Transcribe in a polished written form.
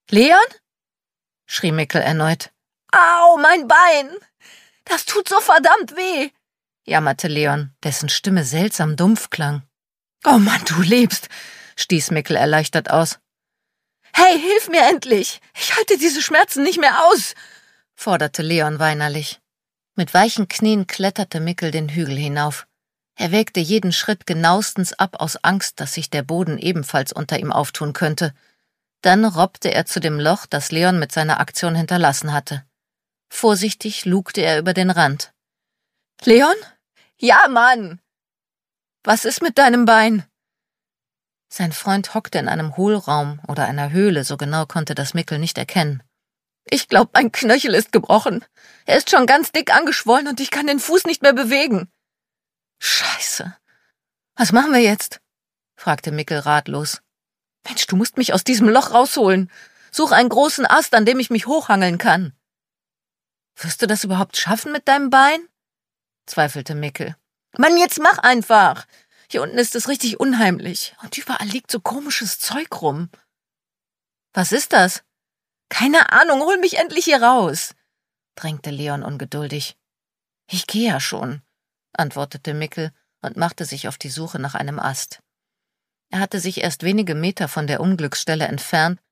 Leon? Schrie Mickel erneut. Au, mein Bein! Das tut so verdammt weh! Jammerte Leon, dessen Stimme seltsam dumpf klang. Oh Mann, du lebst! Stieß Mickel erleichtert aus. Hey, hilf mir endlich! Ich halte diese Schmerzen nicht mehr aus! Forderte Leon weinerlich. Mit weichen Knien kletterte Mickel den Hügel hinauf. Er wägte jeden Schritt genauestens ab aus Angst, dass sich der Boden ebenfalls unter ihm auftun könnte. Dann robbte er zu dem Loch, das Leon mit seiner Aktion hinterlassen hatte. Vorsichtig lugte er über den Rand. »Leon? Ja, Mann!« »Was ist mit deinem Bein?« Sein Freund hockte in einem Hohlraum oder einer Höhle, so genau konnte das Mickel nicht erkennen. »Ich glaube, mein Knöchel ist gebrochen. Er ist schon ganz dick angeschwollen und ich kann den Fuß nicht mehr bewegen.« »Scheiße. Was machen wir jetzt?« fragte Mickel ratlos. »Mensch, du musst mich aus diesem Loch rausholen. Such einen großen Ast, an dem ich mich hochhangeln kann.« »Wirst du das überhaupt schaffen mit deinem Bein?« zweifelte Mickel. »Mann, jetzt mach einfach! Hier unten ist es richtig unheimlich und überall liegt so komisches Zeug rum.« »Was ist das?« »Keine Ahnung, hol mich endlich hier raus«, drängte Leon ungeduldig. »Ich gehe ja schon«, antwortete Mickel und machte sich auf die Suche nach einem Ast. Er hatte sich erst wenige Meter von der Unglücksstelle entfernt,